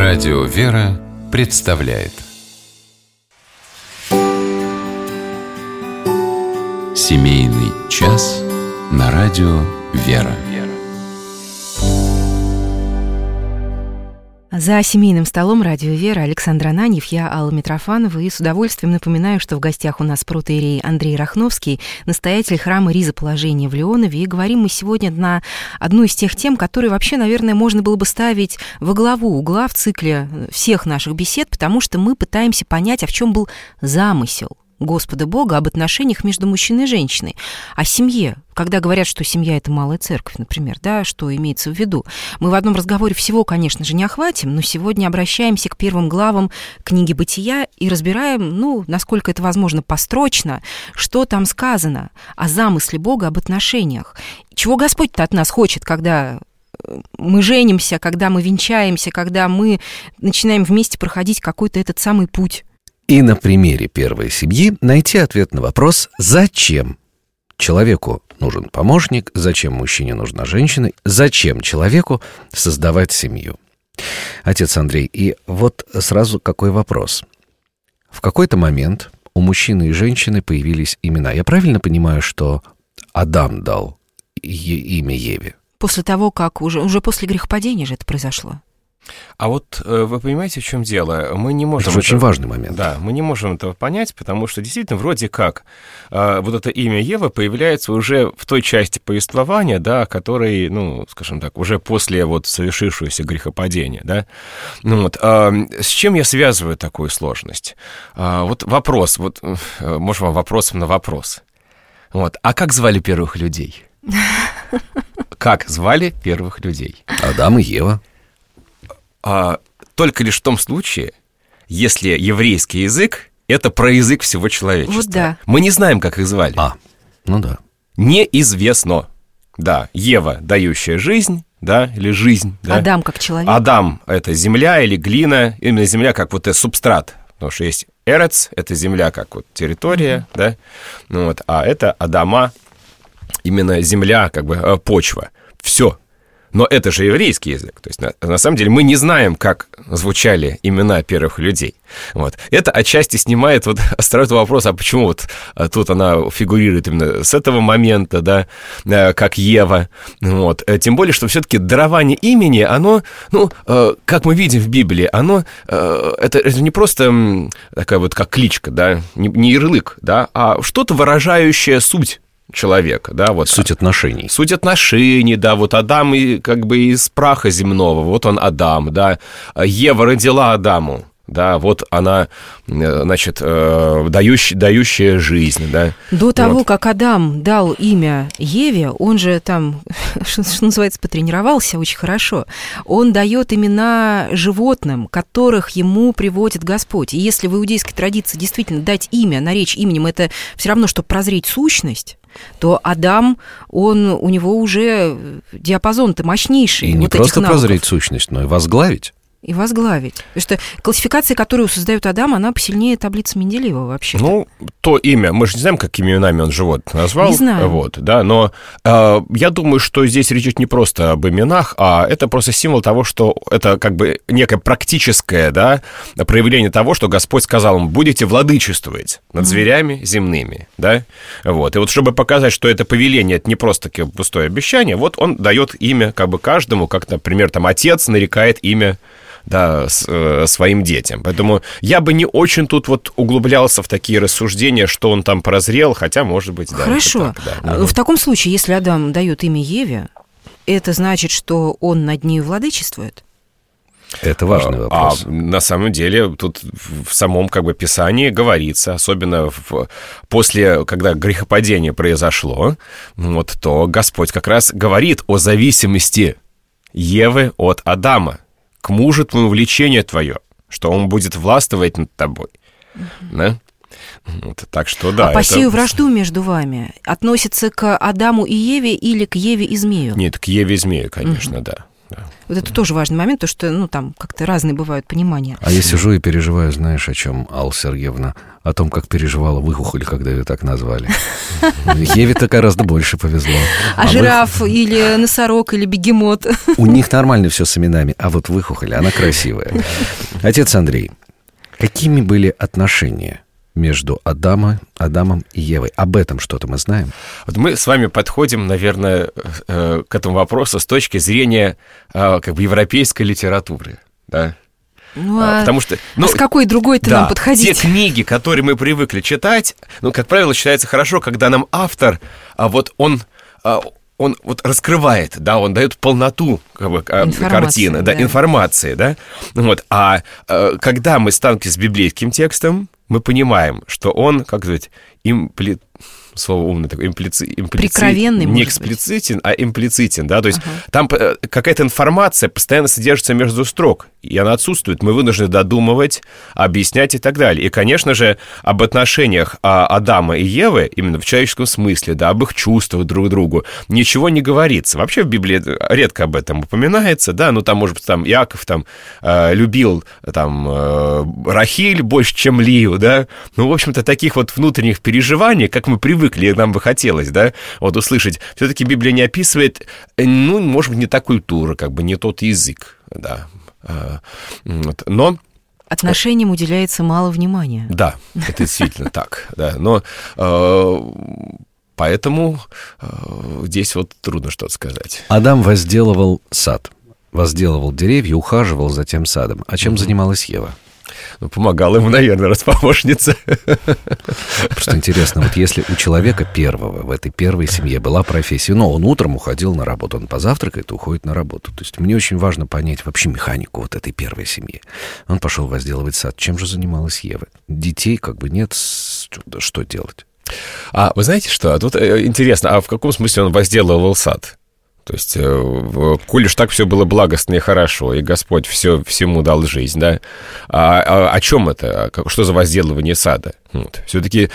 Радио «Вера» представляет Семейный час на радио «Вера». За семейным столом радио «Вера» Александр Ананьев, я Алла Митрофанова, и с удовольствием напоминаю, что в гостях у нас протоиерей Андрей Рахновский, настоятель храма Ризоположения в Леонове, и говорим мы сегодня на одну из тех тем, которые вообще, наверное, можно было бы ставить во главу угла в цикле всех наших бесед, потому что мы пытаемся понять, а в чем был замысел Господа Бога об отношениях между мужчиной и женщиной, о семье. Когда говорят, что семья — это малая церковь, например, да, что имеется в виду. Мы в одном разговоре всего, конечно же, не охватим, но сегодня обращаемся к первым главам книги «Бытия» и разбираем, насколько это возможно, построчно, что там сказано о замысле Бога об отношениях. Чего Господь-то от нас хочет, когда мы женимся, когда мы венчаемся, когда мы начинаем вместе проходить какой-то этот самый путь. И на примере первой семьи найти ответ на вопрос «Зачем?». Человеку нужен помощник, зачем мужчине нужна женщина, зачем человеку создавать семью. Отец Андрей, и вот сразу какой вопрос. В какой-то момент у мужчины и женщины появились имена. Я правильно понимаю, что Адам дал имя Еве? После того, как уже после грехопадения же это произошло. А вот вы понимаете, в чем дело? Мы не можем... Это же очень важный момент. Да, мы не можем этого понять, потому что действительно вроде как вот это имя Ева появляется уже в той части повествования, да, который, скажем так, уже после вот совершившегося грехопадения, да. С чем я связываю такую сложность? Вот вопрос, может, вам вопросом на вопрос. А как звали первых людей? Как звали первых людей? Адам и Ева. Только лишь в том случае, если еврейский язык — это про язык всего человечества. Вот да. Мы не знаем, как их звали. Да. Неизвестно. Да, Ева, дающая жизнь, да, или жизнь. Да? Адам как человек. Адам — это земля или глина, именно земля как субстрат. Потому что есть эрец, это земля как территория, да, а это Адама, именно земля, почва. Все. Но это же еврейский язык. То есть, на самом деле, мы не знаем, как звучали имена первых людей. Это отчасти снимает остротой вопрос, а почему тут она фигурирует именно с этого момента, да, как Ева. Тем более, что все-таки дарование имени, оно, как мы видим в Библии, это не просто такая как кличка, да, не ярлык, да, а что-то выражающее суть человека, да, суть отношений. Суть отношений, да, Адам из праха земного, он Адам, да, Ева родила Адаму, да, она, дающая жизнь, да. До того, как Адам дал имя Еве, он же там, что называется, потренировался очень хорошо. Он дает имена животным, которых ему приводит Господь. И если в иудейской традиции действительно дать имя, наречь именем, это все равно, что прозреть сущность, то Адам, у него уже диапазон-то мощнейший. И не просто прозреть сущность, но и возглавить. И возглавить. Потому что классификация, которую создает Адам, она посильнее таблицы Менделеева вообще. То имя, мы же не знаем, какими именами он животных назвал. Не знаем. Да, но я думаю, что здесь речь идет не просто об именах, а это просто символ того, что это некое практическое, да, проявление того, что Господь сказал им: будете владычествовать над зверями земными, да. И чтобы показать, что это повеление, это не просто пустое обещание, он дает имя каждому, как, например, отец нарекает имя, да, своим детям. Поэтому я бы не очень тут углублялся в такие рассуждения, что он там прозрел, хотя, может быть, да. Хорошо. Так, да. В таком случае, если Адам дает имя Еве, это значит, что он над ней владычествует? Это важный вопрос. На самом деле, тут в самом Писании говорится, особенно когда грехопадение произошло, то Господь как раз говорит о зависимости Евы от Адама. К мужу твоему влечение твое, что он будет властвовать над тобой. Да? Так что да. Посею вражду между вами относится к Адаму и Еве или к Еве и змею? Нет, к Еве и змею, конечно, да. Да. Вот это тоже важный момент, потому что, там как-то разные бывают понимания. А я сижу и переживаю, знаешь, о чем, Алла Сергеевна? О том, как переживала выхухоль, когда ее так назвали. Еве-то гораздо больше повезло. А жираф или носорог, или бегемот? У них нормально все с именами, а вот выхухоль, она красивая. Отец Андрей, какими были отношения между Адамом и Евой? Об этом что-то мы знаем? Вот мы с вами подходим, наверное, к этому вопросу с точки зрения как бы европейской литературы, да? Потому что, с какой другой-то нам подходить? Те книги, которые мы привыкли читать, как правило, считается хорошо, когда нам автор, он вот раскрывает, да, он дает полноту картины, да, информации, да. Вот. А когда мы сталкиваемся с библейским текстом, мы понимаем, что он, как сказать, слово умное такое, прикровенный, не эксплицитен, а имплицитен, да, то есть там какая-то информация постоянно содержится между строк, и она отсутствует, мы вынуждены додумывать, объяснять и так далее. И, конечно же, об отношениях Адама и Евы, именно в человеческом смысле, да, об их чувствах друг к другу, ничего не говорится. Вообще в Библии редко об этом упоминается, да, там, может быть, Иаков любил Рахиль больше, чем Лию, да, в общем-то, таких вот внутренних переживаний, как мы привыкли, нам бы хотелось, да, вот услышать. Все-таки Библия не описывает, может быть, не та культура, как бы не тот язык, да. Но отношениям уделяется мало внимания. Да, это действительно так, да. Но поэтому здесь вот трудно что-то сказать. Адам возделывал сад, возделывал деревья, ухаживал за тем садом. А чем занималась Ева? Помогала ему, наверное, раз помощница. Просто интересно, вот если у человека первого в этой первой семье была профессия, но он утром уходил на работу, он позавтракает и уходит на работу. То есть мне очень важно понять вообще механику вот этой первой семьи. Он пошел возделывать сад. Чем же занималась Ева? Детей как бы нет, что делать? Вы знаете что? Тут интересно, в каком смысле он возделывал сад? То есть, коль уж так все было благостно и хорошо, и Господь всему дал жизнь, да, о чем это? Что за возделывание сада? Все-таки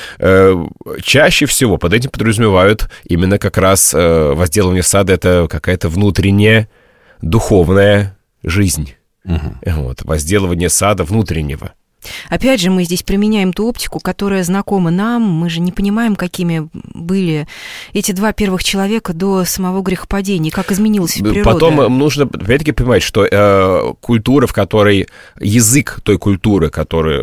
чаще всего под этим подразумевают именно как раз возделывание сада — это какая-то внутренняя духовная жизнь. Возделывание сада внутреннего. Опять же, мы здесь применяем ту оптику, которая знакома нам. Мы же не понимаем, какими были эти два первых человека до самого грехопадения, как изменилась природа. Потом нужно, опять-таки, понимать, что культура, в которой язык той культуры,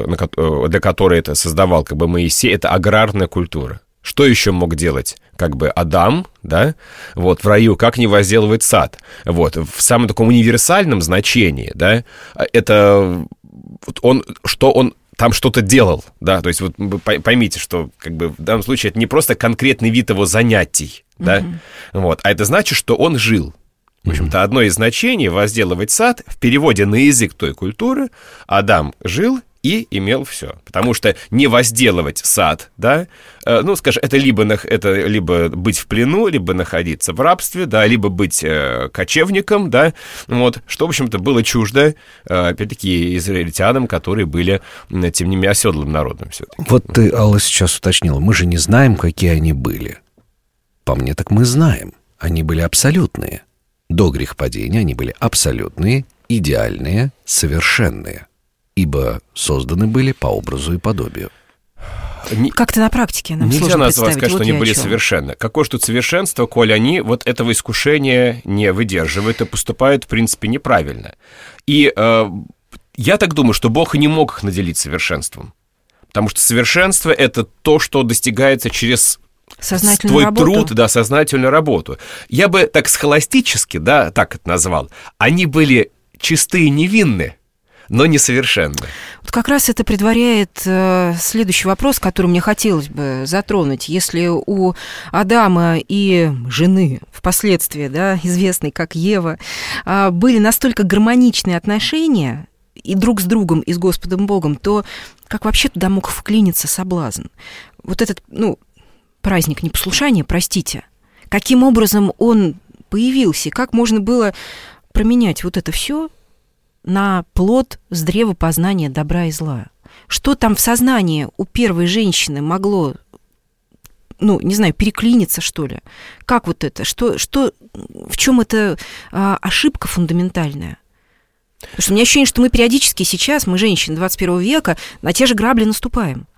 для которой это создавал как бы Моисей, это аграрная культура. Что еще мог делать как бы Адам, да, в раю, как не возделывать сад? В самом таком универсальном значении, да, это он там что-то делал, да, то есть вы поймите, что как бы в данном случае это не просто конкретный вид его занятий, да, а это значит, что он жил. В общем-то, одно из значений возделывать сад в переводе на язык той культуры Адам жил и имел все. Потому что не возделывать сад, да, скажем, это либо быть в плену, либо находиться в рабстве, да, либо быть кочевником, да, что, в общем-то, было чуждо, опять-таки, израильтянам, которые были, тем не менее, оседлым народом все-таки. Вот ты, Алла, сейчас уточнила, мы же не знаем, какие они были. По мне, так мы знаем. Они были абсолютные. До грехопадения они были абсолютные, идеальные, совершенные. Ибо созданы были по образу и подобию. Как-то на практике нам нельзя сложно назвать, представить. что они были совершенны. Какое же тут совершенство, коль они этого искушения не выдерживают и поступают, в принципе, неправильно. И я так думаю, что Бог и не мог их наделить совершенством. Потому что совершенство — это то, что достигается через твой труд, да, сознательную работу. Я бы так схоластически, да, так это назвал. Они были чистые и невинны, но несовершенны. Вот как раз это предваряет следующий вопрос, который мне хотелось бы затронуть. Если у Адама и жены, впоследствии, да, известной как Ева, были настолько гармоничные отношения и друг с другом, и с Господом Богом, то как вообще туда мог вклиниться соблазн? Вот этот, праздник непослушания, простите, каким образом он появился? Как можно было променять вот это все на плод с древа познания добра и зла? Что там в сознании у первой женщины могло не знаю, переклиниться, что ли? Как вот это? В чем это ошибка фундаментальная? Потому что у меня ощущение, что мы периодически сейчас, мы, женщины 21 века, на те же грабли наступаем.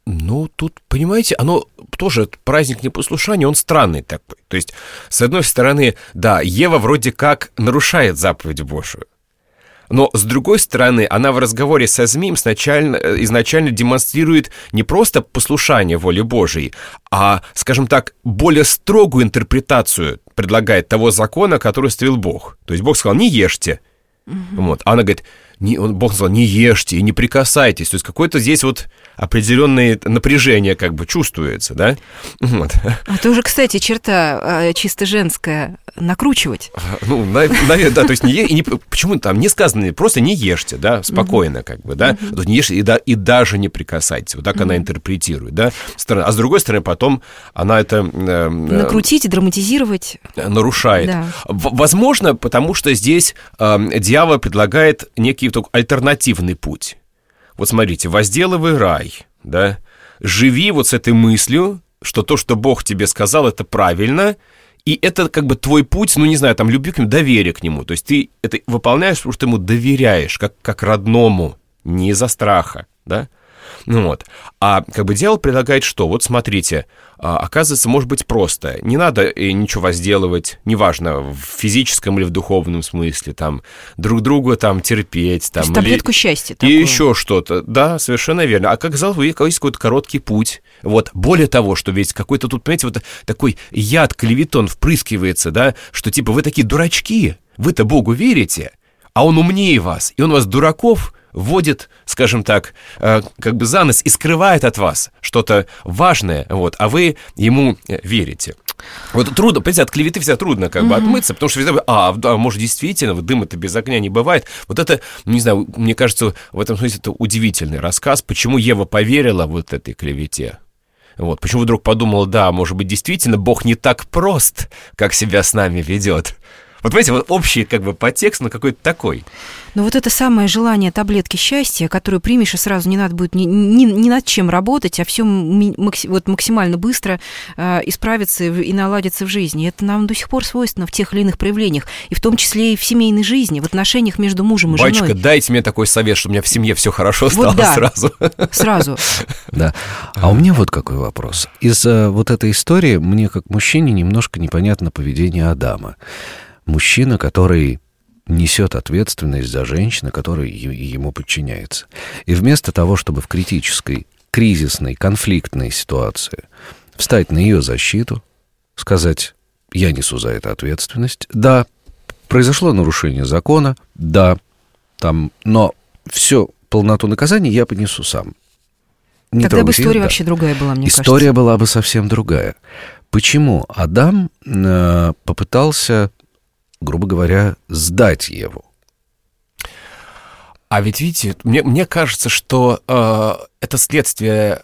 Тут, понимаете, оно тоже праздник непослушания, он странный такой. То есть, с одной стороны, да, Ева вроде как нарушает заповедь Божию. Но, с другой стороны, она в разговоре со змеем изначально демонстрирует не просто послушание воле Божией, а, скажем так, более строгую интерпретацию предлагает того закона, который установил Бог. То есть Бог сказал: не ешьте. Вот. А она говорит: Бог сказал: не ешьте и не прикасайтесь. То есть какое-то здесь вот определенное напряжение как бы чувствуется, да? Вот. Это уже, кстати, черта чисто женская — накручивать. Наверное, да, то есть почему там не сказано, просто не ешьте, да, спокойно как бы, да? Тут не ешьте и даже не прикасайтесь. Вот так она интерпретирует, да? А с другой стороны, потом она это... накрутить и драматизировать. Нарушает. Да. Возможно, потому что здесь дьявол предлагает некий такой альтернативный путь. Вот смотрите, возделывай рай, да, живи вот с этой мыслью, что то, что Бог тебе сказал, это правильно, и это как бы твой путь, не знаю, там, любви к нему, доверие к нему. То есть ты это выполняешь, потому что ему доверяешь, как родному, не из-за страха, да. Вот. А как бы дьявол предлагает что? Вот смотрите, оказывается, может быть просто. Не надо ничего возделывать, неважно, в физическом или в духовном смысле, там, друг другу там терпеть. Там, таблетку счастья и такую. еще что-то. Да, совершенно верно. А как сказал, есть какой-то короткий путь. Вот. Более того, что ведь какой-то тут, понимаете, вот такой яд, клеветон впрыскивается, да, что типа вы такие дурачки, вы-то Богу верите, а он умнее вас, и он вас, дураков, вводит, скажем так, как бы за нос и скрывает от вас что-то важное, вот, а вы ему верите. Вот трудно, понимаете, от клеветы всегда трудно как бы отмыться, потому что всегда, может, действительно, вот дыма-то без огня не бывает. Вот это, не знаю, мне кажется, в этом смысле это удивительный рассказ, почему Ева поверила вот этой клевете. Вот, почему вдруг подумала: да, может быть, действительно, Бог не так прост, как себя с нами ведет. Вот, понимаете, вот общий как бы подтекст, но какой-то такой. Но вот это самое желание таблетки счастья, которую примешь, и сразу не надо будет ни над чем работать, а все вот максимально быстро исправиться и наладиться в жизни. Это нам до сих пор свойственно в тех или иных проявлениях, и в том числе и в семейной жизни, в отношениях между мужем и женой. Батюшка, дайте мне такой совет, чтобы у меня в семье все хорошо стало вот да, сразу. Сразу. Да. А у меня вот какой вопрос. Из вот этой истории мне, как мужчине, немножко непонятно поведение Адама. Мужчина, который несет ответственность за женщину, которая ему подчиняется. И вместо того, чтобы в критической, кризисной, конфликтной ситуации встать на ее защиту, сказать: я несу за это ответственность, да, произошло нарушение закона, да, там, но всю полноту наказания я понесу сам. Не Тогда бы трогайте история их, вообще другая была, мне кажется. История была бы совсем другая. Почему Адам попытался, грубо говоря, сдать Еву? А ведь, видите, мне кажется, что это следствие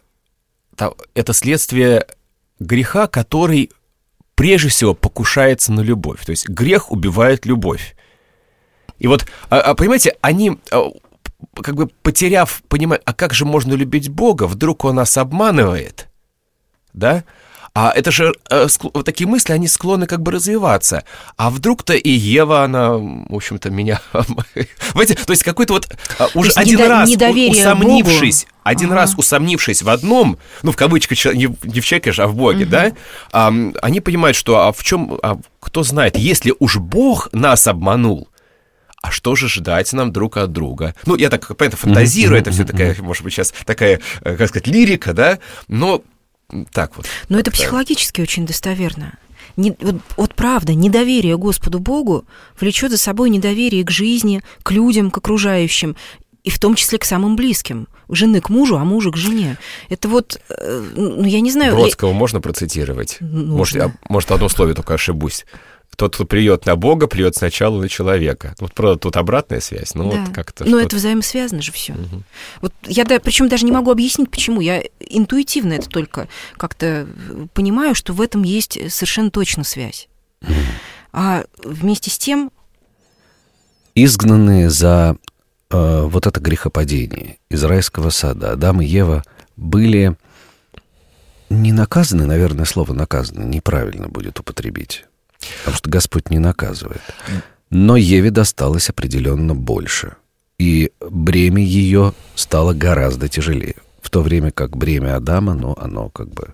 греха, который прежде всего покушается на любовь. То есть грех убивает любовь. И вот, понимаете, они, как бы потеряв, понимают, а как же можно любить Бога, вдруг Он нас обманывает, да? А это же такие мысли, они склонны как бы развиваться. А вдруг-то и Ева, она, в общем-то, меня... Понимаете, то есть какой-то вот уже один раз усомнившись в одном, в кавычках, не в человеке же, а в Боге, да, они понимают, что в чем, кто знает, если уж Бог нас обманул, а что же ждать нам друг от друга? Я так, понятно, фантазирую, это все такая, может быть, сейчас такая, как сказать, лирика, да, но... Так вот. Но это психологически очень достоверно. Вот правда, недоверие Господу Богу влечет за собой недоверие к жизни, к людям, к окружающим, и в том числе к самым близким. Жены к мужу, а мужа к жене. Это вот, я не знаю... Бродского можно процитировать? Может, одно слово только ошибусь. Тот, кто плюет на Бога, плюет сначала на человека. Вот, правда, тут обратная связь, но да. вот как-то... Но это взаимосвязано же все. Вот я причем даже не могу объяснить, почему. Я интуитивно это только как-то понимаю, что в этом есть совершенно точно связь. А вместе с тем... Изгнанные за вот это грехопадение из райского сада Адам и Ева были не наказаны, наверное, слово «наказаны» неправильно будет употребить, потому что Господь не наказывает. Но Еве досталось определенно больше, и бремя ее стало гораздо тяжелее. В то время как бремя Адама, оно как бы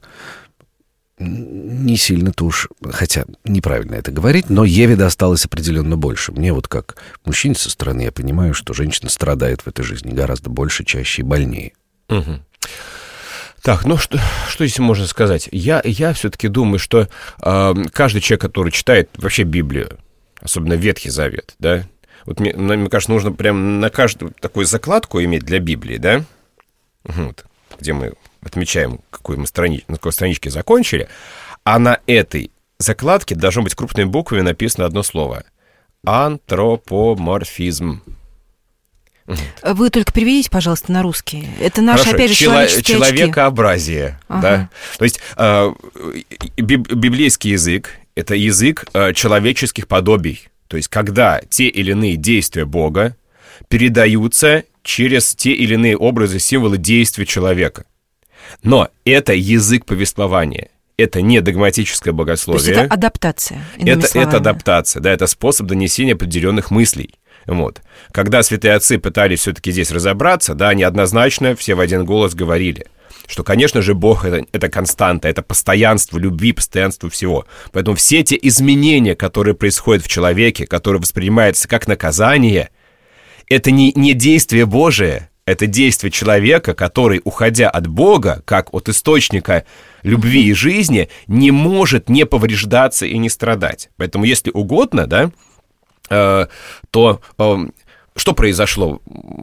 не сильно-то уж, хотя неправильно это говорить, но Еве досталось определенно больше. Мне вот как мужчине со стороны я понимаю, что женщина страдает в этой жизни гораздо больше, чаще и больнее. Угу. Так, что здесь можно сказать? Я все-таки думаю, что каждый человек, который читает вообще Библию, особенно Ветхий Завет, да, вот мне кажется, нужно прям на каждую такую закладку иметь для Библии, да, вот, где мы отмечаем, на какой страничке закончили, а на этой закладке должно быть крупными буквами написано одно слово — антропоморфизм. Вы только переведите, пожалуйста, на русский. Это наш, хорошо, опять же, человекообразие. Ага. Да? То есть библейский язык — это язык человеческих подобий. То есть когда те или иные действия Бога передаются через те или иные образы, символы действия человека. Но это язык повествования. Это не догматическое богословие. То есть это адаптация. Это адаптация, да, это способ донесения определенных мыслей. Вот. Когда святые отцы пытались все-таки здесь разобраться, да, они однозначно все в один голос говорили, что, конечно же, Бог — это константа, это постоянство любви, постоянство всего. Поэтому все те изменения, которые происходят в человеке, которые воспринимаются как наказание, это не действие Божие, это действие человека, который, уходя от Бога, как от источника любви и жизни, не может не повреждаться и не страдать. Поэтому, если угодно, да, то что произошло?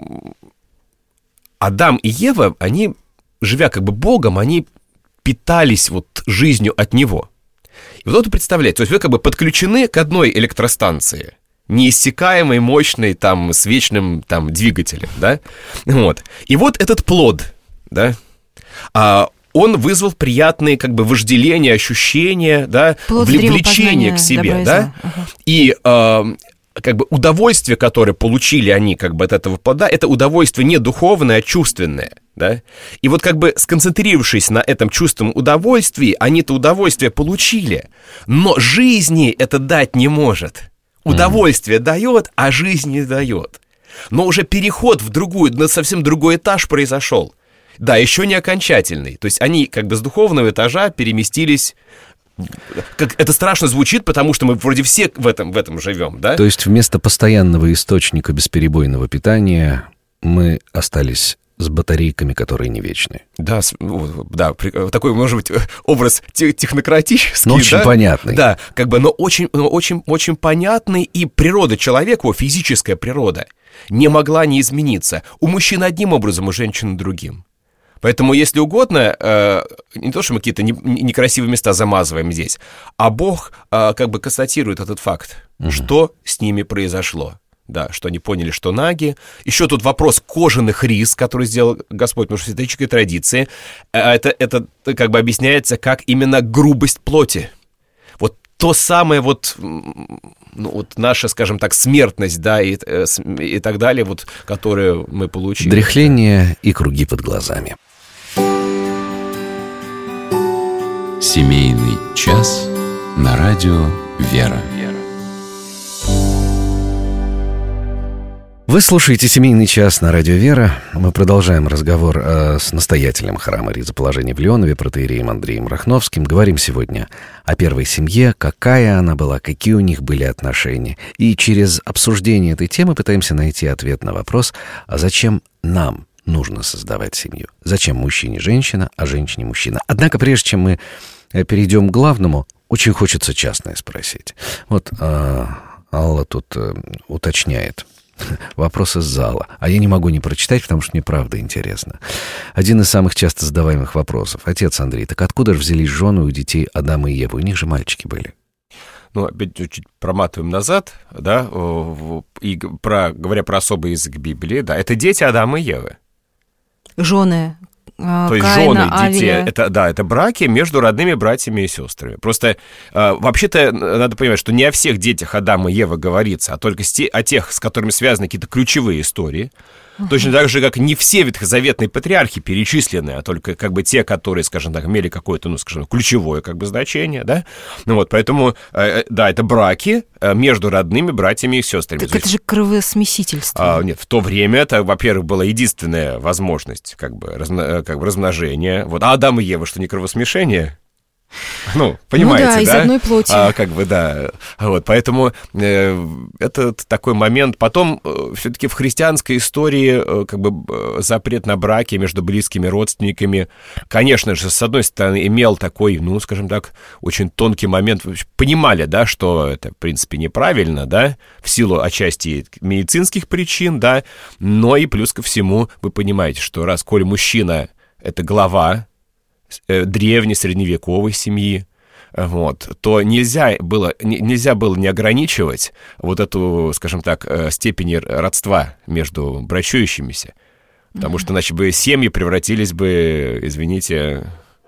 Адам и Ева, они, живя как бы Богом, они питались вот жизнью от Него. И вот это представляете, то есть вы как бы подключены к одной электростанции, неиссякаемой, мощной, там, с вечным там двигателем, да? Вот. И вот этот плод, да, он вызвал приятные как бы вожделения, ощущения, да, влечение к себе, да? И как бы удовольствие, которое получили они как бы от этого плода, это удовольствие не духовное, а чувственное, да? И вот как бы сконцентрировавшись на этом чувственном удовольствии, они это удовольствие получили, но жизни это дать не может. Удовольствие дает, а жизнь не дает. Но уже переход на совсем другой этаж произошел. Да, еще не окончательный. То есть они как бы с духовного этажа переместились. Как это страшно звучит, потому что мы вроде все в этом живем, да? То есть вместо постоянного источника бесперебойного питания мы остались с батарейками, которые не вечны. Да, такой, может быть, образ технократический. Но очень понятный. Да, как бы, но очень понятный, и природа человека, физическая природа, не могла не измениться. У мужчин одним образом, у женщин другим. Поэтому, если угодно, не то, что мы какие-то некрасивые места замазываем здесь, а Бог как бы констатирует этот факт, что с ними произошло. Да, что они поняли, что наги. Еще тут вопрос кожаных рис, который сделал Господь, потому что в святоотеческой традиции это как бы объясняется как именно грубость плоти. Вот то самое вот, вот наша, скажем так, смертность, да, и так далее, вот, которую мы получили. Дряхление и круги под глазами. Семейный час на радио «Вера». Вы слушаете «Семейный час» на радио «Вера». Мы продолжаем разговор с настоятелем храма Ризоположения в Леонове, протоиереем Андреем Рахновским. Говорим сегодня о первой семье, какая она была, какие у них были отношения. И через обсуждение этой темы пытаемся найти ответ на вопрос, а зачем нам нужно создавать семью? Зачем мужчине женщина, а женщине мужчина? Однако, прежде чем мы перейдем к главному, очень хочется частное спросить. Вот Алла тут уточняет. Вопрос из зала. А я не могу не прочитать, потому что мне правда интересно. Один из самых часто задаваемых вопросов. Отец Андрей, так откуда же взялись жены у детей Адама и Евы? У них же мальчики были. Ну, опять чуть проматываем назад, да, и говоря про особый язык Библии, да, это дети Адама и Евы. Жены. То есть жены детей, это браки между родными братьями и сестрами. Просто вообще-то надо понимать, что не о всех детях Адама и Евы говорится, а только о тех, с которыми связаны какие-то ключевые истории. Точно так же, как не все ветхозаветные патриархи перечислены, а только как бы те, которые, скажем так, имели какое-то, ну, скажем, ключевое как бы значение, да? Ну вот, поэтому, да, это браки между родными братьями и сестрами. Так это же кровосмесительство. Нет, в то время это, во-первых, была единственная возможность как бы размножения. Вот, а Адам и Ева, что не кровосмешение? Ну, понимаете, да? Да, из одной плоти. Как бы, да. Вот, поэтому это такой момент. Потом все-таки в христианской истории как бы запрет на браки между близкими родственниками, конечно же, с одной стороны, имел такой, ну, скажем так, очень тонкий момент. Понимали, да, что это, в принципе, неправильно, да, в силу отчасти медицинских причин, да, но и плюс ко всему вы понимаете, что раз, коль мужчина — это глава древней средневековой семьи, вот, то нельзя было не ограничивать вот эту, скажем так, степень родства между брачующимися, потому что иначе бы семьи превратились бы, извините,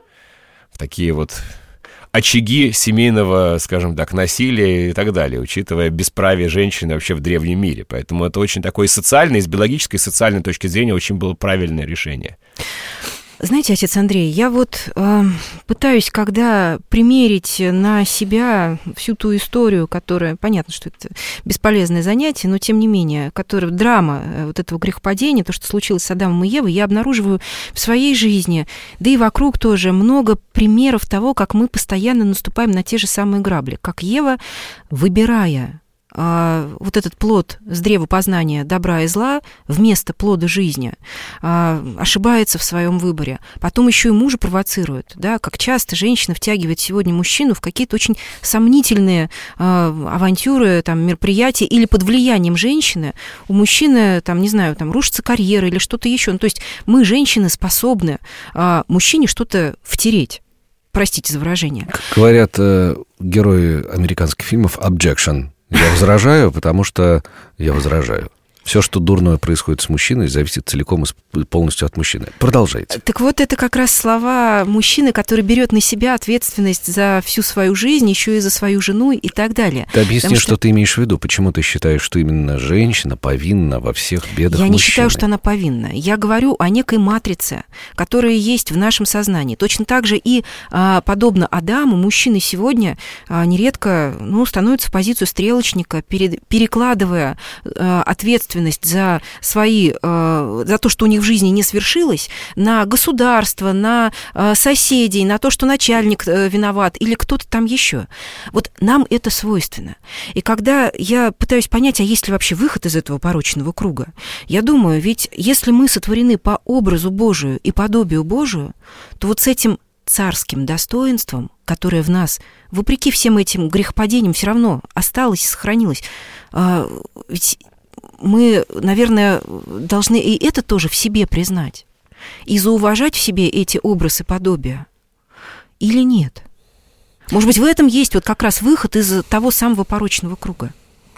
в такие вот очаги семейного, скажем так, насилия и так далее, учитывая бесправие женщины вообще в древнем мире. Поэтому это очень такое социальное, с биологической и социальной точки зрения очень было правильное решение. Знаете, отец Андрей, я вот пытаюсь, когда примерить на себя всю ту историю, которая, понятно, что это бесполезное занятие, но тем не менее, которая драма вот этого грехопадения, то, что случилось с Адамом и Евой, я обнаруживаю в своей жизни, да и вокруг тоже много примеров того, как мы постоянно наступаем на те же самые грабли, как Ева, выбирая вот этот плод с древа познания добра и зла вместо плода жизни, ошибается в своем выборе. Потом еще и мужа провоцирует, да, как часто женщина втягивает сегодня мужчину в какие-то очень сомнительные авантюры, там, мероприятия, или под влиянием женщины у мужчины, там, не знаю, там, рушится карьера или что-то еще. Ну, то есть мы, женщины, способны мужчине что-то втереть. Простите за выражение. Как говорят герои американских фильмов, objection. Я возражаю, потому что я возражаю. Все, что дурное происходит с мужчиной, зависит целиком и полностью от мужчины. Продолжайте. Так вот, это как раз слова мужчины, который берет на себя ответственность за всю свою жизнь, еще и за свою жену и так далее. Ты объясни, что ты имеешь в виду. Почему ты считаешь, что именно женщина повинна во всех бедах мужчины? Я не считаю, что она повинна. Я говорю о некой матрице, которая есть в нашем сознании. Точно так же и подобно Адаму, мужчины сегодня нередко становятся в позицию стрелочника, перекладывая ответственность за за то, что у них в жизни не свершилось, на государство, на соседей, на то, что начальник виноват или кто-то там еще. Вот нам это свойственно. И когда я пытаюсь понять, а есть ли вообще выход из этого порочного круга, я думаю, ведь если мы сотворены по образу Божию и подобию Божию, то вот с этим царским достоинством, которое в нас, вопреки всем этим грехопадениям, все равно осталось и сохранилось, ведь мы, наверное, должны и это тоже в себе признать. И зауважать в себе эти образы подобия. Или нет? Может быть, в этом есть вот как раз выход из того самого порочного круга?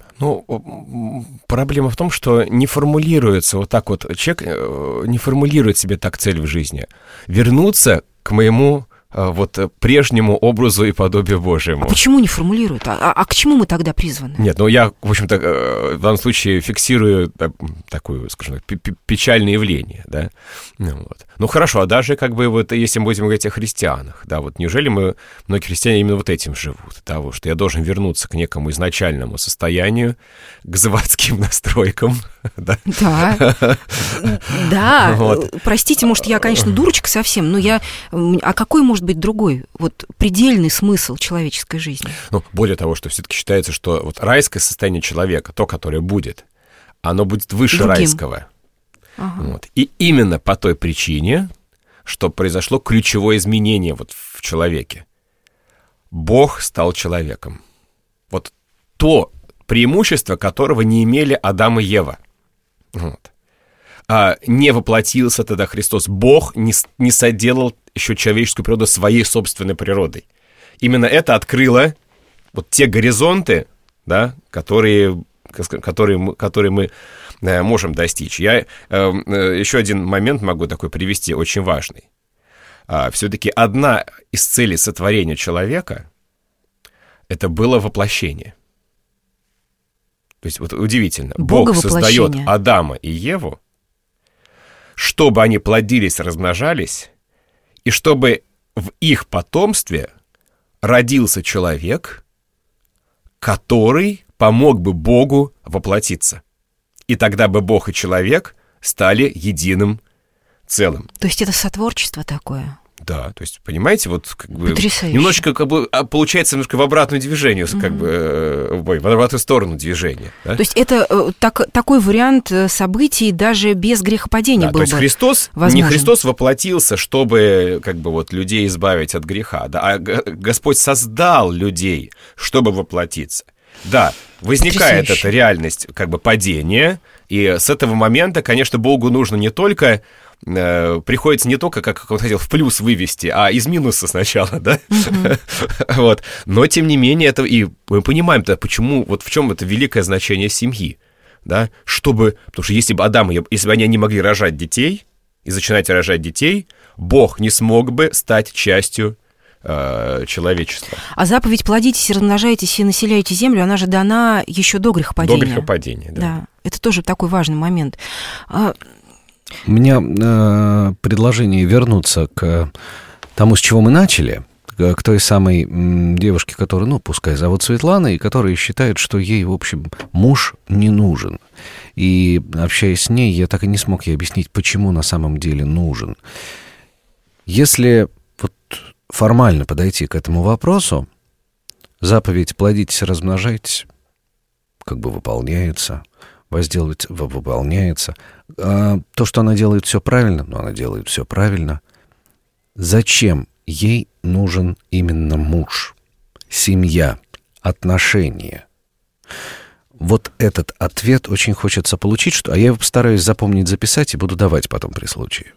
Ну, проблема в том, что не формулируется вот так вот, человек не формулирует себе так цель в жизни. Вернуться к моему вот прежнему образу и подобию Божьему. А почему не формулируют? А к чему мы тогда призваны? Нет, ну я, в общем-то, в данном случае фиксирую такое, скажем так, печальное явление, да. Вот. Ну хорошо, а даже как бы вот если мы будем говорить о христианах, да, вот неужели многие христиане именно вот этим живут, того, что я должен вернуться к некому изначальному состоянию, к заводским настройкам, да? Да, вот. Простите, может, я, конечно, дурочка совсем, но а какой может быть другой, вот предельный смысл человеческой жизни? Ну, более того, что все-таки считается, что вот райское состояние человека, то, которое будет, оно будет выше райского. Ага. Вот. И именно по той причине, что произошло ключевое изменение вот в человеке. Бог стал человеком. Вот то преимущество, которого не имели Адам и Ева. Вот. Не воплотился тогда Христос. Бог не соделал еще человеческую природу своей собственной природой. Именно это открыло вот те горизонты, да, которые мы можем достичь. Я еще один момент могу такой привести, очень важный. Все-таки одна из целей сотворения человека — это было воплощение. То есть вот удивительно. Бог создает Адама и Еву, чтобы они плодились, размножались, и чтобы в их потомстве родился человек, который помог бы Богу воплотиться. И тогда бы Бог и человек стали единым целым. То есть это сотворчество такое? Да, то есть, понимаете, вот как бы потрясающе. немножечко как бы получается немножко в обратную движение, как бы в обратную сторону движения. Да? То есть это такой вариант событий даже без грехопадения был бы. То есть Христос, возможен. Не Христос воплотился, чтобы как бы вот людей избавить от греха, да, а Господь создал людей, чтобы воплотиться. Да, возникает потрясающе. эта реальность как бы падения, и с этого момента, конечно, Богу нужно не только приходится не только, как он хотел, в плюс вывести, а из минуса сначала, да? Вот. Но, тем не менее, это и мы понимаем-то, почему, вот в чем это великое значение семьи, да? Потому что если бы если бы они не могли рожать детей и начинать рожать детей, Бог не смог бы стать частью человечества. А заповедь «плодитесь и размножайтесь и населяйте землю», она же дана еще до грехопадения. До грехопадения, да. Да, это тоже такой важный момент. У меня предложение вернуться к тому, с чего мы начали, к той самой девушке, которая, пускай зовут Светлана, и которая считает, что ей, в общем, муж не нужен. И, общаясь с ней, я так и не смог ей объяснить, почему на самом деле нужен. Если вот формально подойти к этому вопросу, заповедь «плодитесь, размножайтесь» как бы выполняется, возделывать выполняется. А то, что она делает все правильно, она делает все правильно. Зачем ей нужен именно муж, семья, отношения? Вот этот ответ очень хочется получить, а я его постараюсь запомнить, записать и буду давать потом при случае.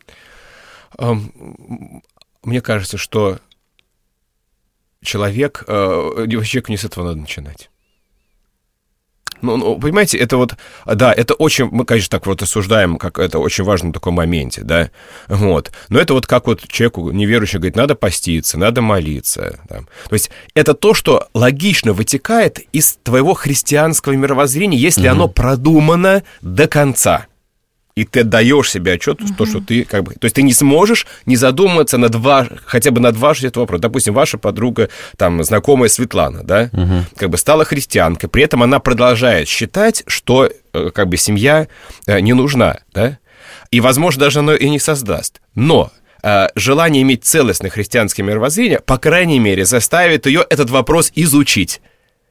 Мне кажется, что человеку не с этого надо начинать. Понимаете, это вот, да, это очень, мы, конечно, так вот осуждаем, как это очень важно в таком моменте, да, вот, но это вот как вот человеку неверующему говорит, надо поститься, надо молиться, да. То есть это то, что логично вытекает из твоего христианского мировоззрения, если оно продумано до конца. И ты отдаешь себе отчет, то, что ты как бы... То есть ты не сможешь не задуматься хотя бы над вашим вопросом. Допустим, ваша подруга, там, знакомая Светлана, да, как бы стала христианкой, при этом она продолжает считать, что как бы семья не нужна, да, и, возможно, даже она и не создаст. Но желание иметь целостное христианское мировоззрение, по крайней мере, заставит ее этот вопрос изучить.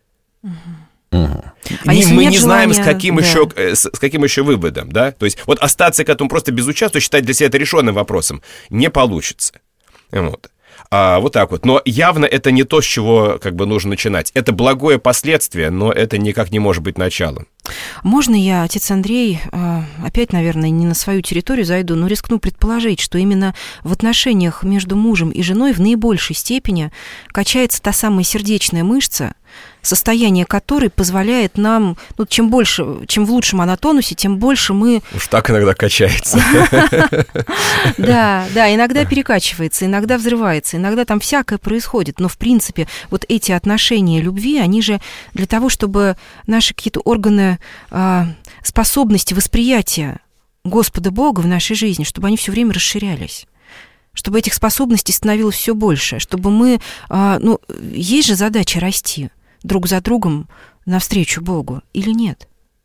Мы не знаем, с каким еще выводом, да? То есть вот остаться к этому просто без участия, считать для себя это решенным вопросом, не получится. Вот. Вот так вот. Но явно это не то, с чего как бы нужно начинать. Это благое последствие, но это никак не может быть началом. Можно я, отец Андрей, опять, наверное, не на свою территорию зайду, но рискну предположить, что именно в отношениях между мужем и женой в наибольшей степени качается та самая сердечная мышца, состояние которой позволяет нам, чем в лучшем она тонусе, тем больше мы... Уж так иногда качается. Да, иногда перекачивается, иногда взрывается, иногда там всякое происходит, но в принципе вот эти отношения любви, они же для того, чтобы наши какие-то органы способности восприятия Господа Бога в нашей жизни, чтобы они все время расширялись. Чтобы этих способностей становилось все больше, чтобы мы... есть же задача расти друг за другом навстречу Богу, или нет?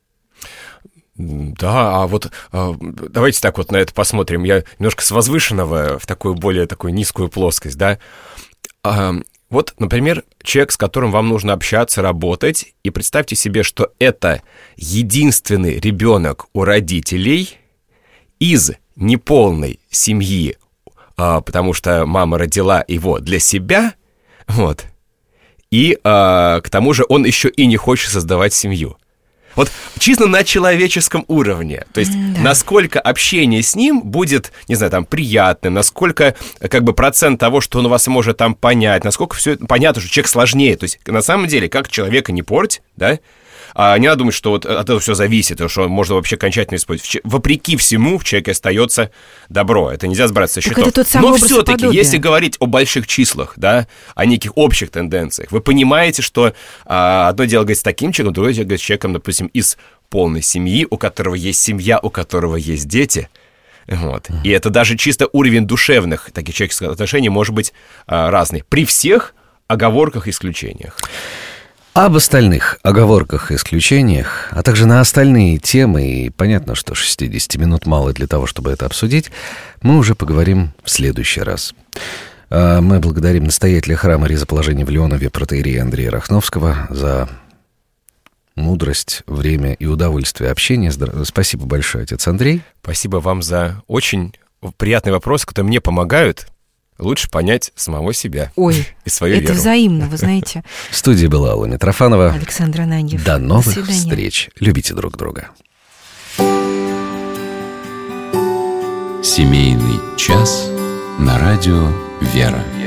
Да, а вот давайте так вот на это посмотрим. Я немножко с возвышенного в такую более такую низкую плоскость, да. Вот, например, человек, с которым вам нужно общаться, работать, и представьте себе, что это единственный ребенок у родителей из неполной семьи, потому что мама родила его для себя, вот, и к тому же он еще и не хочет создавать семью. Вот чисто на человеческом уровне. То есть, насколько общение с ним будет, не знаю, там, приятным, насколько, как бы, процент того, что он вас может там понять, насколько все понятно, что человек сложнее. То есть, на самом деле, как человека не порть, да, не надо думать, что вот от этого все зависит, что можно вообще окончательно использовать. Вопреки всему в человеке остается добро. Это нельзя сбрать со счетов. Но все-таки, если говорить о больших числах, да, о неких общих тенденциях, вы понимаете, что одно дело говорить с таким человеком, другое дело говорить с человеком, допустим, из полной семьи, у которого есть семья, у которого есть дети, Вот. И это даже чисто уровень душевных таких человеческих отношений может быть разный. При всех оговорках и исключениях. Об остальных оговорках и исключениях, а также на остальные темы, и понятно, что 60 минут мало для того, чтобы это обсудить, мы уже поговорим в следующий раз. Мы благодарим настоятеля храма Ризоположения в Леонове протоиерея Андрея Рахновского за мудрость, время и удовольствие общения. Спасибо большое, отец Андрей. Спасибо вам за очень приятный вопрос, которые мне помогают лучше понять самого себя. Ой, и свою это веру. Взаимно, вы знаете. В студии была Алла Митрофанова. Александр Ананьев. До новых свидания. встреч. Любите друг друга. Семейный час на радио «Вера».